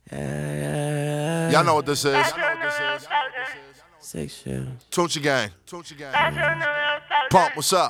Yeah. Y'all know what this is. 6 shit. Tunchi Gang. Pump, what's up?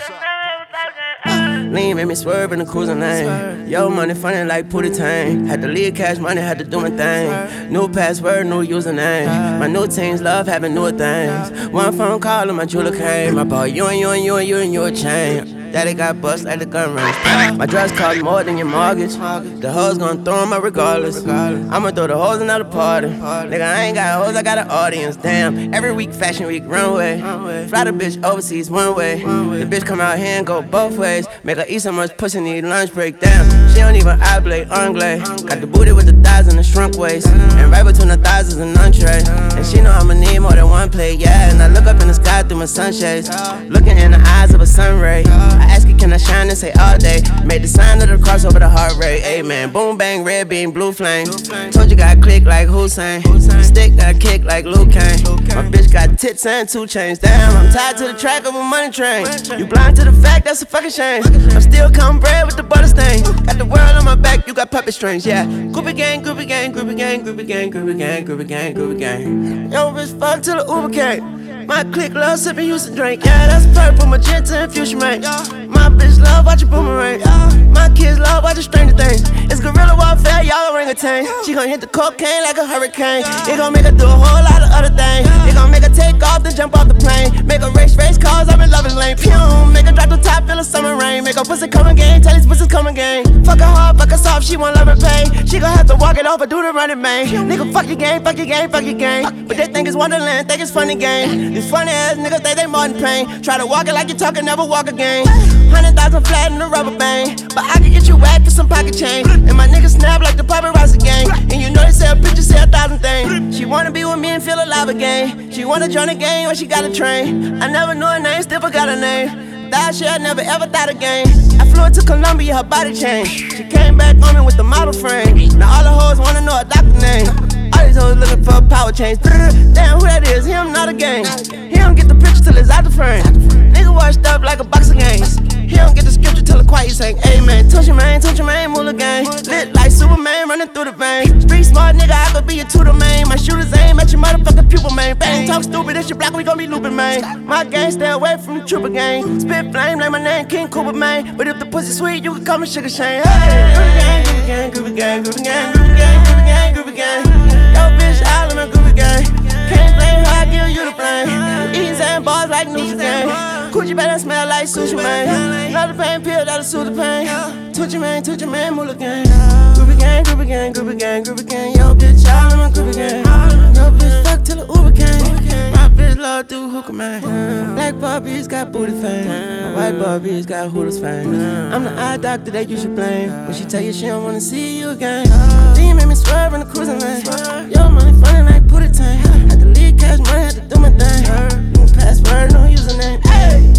Lean made me swerve in the cruising lane. Yo, money funny like Pootie Tang. Had to leave cash money, had to do my thing. New password, new username. My new teams love having newer things. One phone call and my jeweler came. I bought you and your chain. Daddy got bust like the gun range. My drugs cost more than your mortgage. The hoes gon' throw them up regardless. I'ma throw the hoes in the party. Nigga, I ain't got hoes, I got an audience. Damn, every week fashion week runway. Fly the bitch overseas one way. The bitch come out here and go both ways. Make her eat so much pussy, need lunch break. Damn, she don't even oblate, anglais. Got the booty with the thighs and the shrunk waist. And right between the thighs is an entree. And she know I'ma need more than one plate, yeah. And I look up in the sky through my sunshades. Looking in the eyes of a sun ray. I ask her, can I shine and say all day? Made the sign of the cross over the heart rate. Amen. Boom, bang, red beam, blue flame. Told you got click like Hussein. Stick got kick like Luke Kane. My bitch got tits and 2 chains. Damn, I'm tied to the track of a money train. You blind to the fact, that's a fucking shame. I'm still counting bread with the butter stain. Got the world on my back, you got puppet strings, yeah. Groupie gang, groupie gang, groupie gang, groupie gang, groupie gang, groupie gang, groupie gang. Yo, bitch, fuck till the Uber came. My clique love sippin' Houston drink. Yeah, that's purple, magenta, and fuchsia, man. My bitch love watchin' Boomerang. My kids love watchin' Stranger Things. It's guerrilla warfare, y'all orangutan. She gon' hit the cocaine like a hurricane. It gon' make her do a whole lot of other things. It gon' make her take off, then jump off the plane. Make her race cars, I'm in loving lane. Pew, make her drop the top, feel the summer rain. Make her pussy come again, tell these pussies come again. Fuck her hard, fuck her soft, she won't love her pain. She gon' have to walk it off or do the running man. Nigga, fuck your game, fuck your game, fuck your game. But they think it's Wonderland, think it's funny game. These funny ass niggas think they more than pain. Try to walk it like you talking, never walk again. 100,000 flat in the rubber band. But I can get you whacked for some pocket change. And my niggas snap like the paparazzi gang. And you know they sell pictures, say 1,000 things. She wanna be with me and feel alive again. She wanna join the gang or she got a train. I never knew her name, still forgot her name. That shit I never ever thought again. I flew into Colombia, her body changed. She came back on me with the model frame. Now all the hoes wanna know her doctor name. All these hoes looking for a power change. Damn, who that is? Him, not a game. He don't get the picture till it's out the frame. Nigga washed up like a box of games. He don't get the scripture till the quiet saying amen. Touch your man, move the game. Lit like Superman, running through the vein. Street smart nigga, I could be your tutor, man. My shooters aim at your motherfucking pupil, man. Bang, talk stupid, this shit black, we gon' be looping, man. My gang stay away from the trooper gang. Spit flame like my name, King Cooper, man. But if the pussy sweet, you can call me Sugar Shane. Hey, groupie gang, groupie gang, groupie gang, groupie gang, groupie gang, groupie gang, groupie gang. Yo, bitch, all in my groupie gang. Can't blame her, I give you the blame. Eating sand bars like Nushi gang. Coochie better smell like sushi, man. Another pain pill that'll soothe the pain. Touchy man, move again. Groupie gang, groupie gang, groupie gang, groupie gang. Yo, bitch, all in my groupie gang. Yo, bitch, fuck till the Uber came. My bitch love do hookah, man. Black Barbies got booty fame. My white Barbies got Hooters fame. I'm the eye doctor that you should blame. When she tell you she don't wanna see you again. Then you made me swerve in the cruising lane. Yo, money funny like Pootie Tang. Had to leave cash money, had to do my thing. New password, no username. Hey.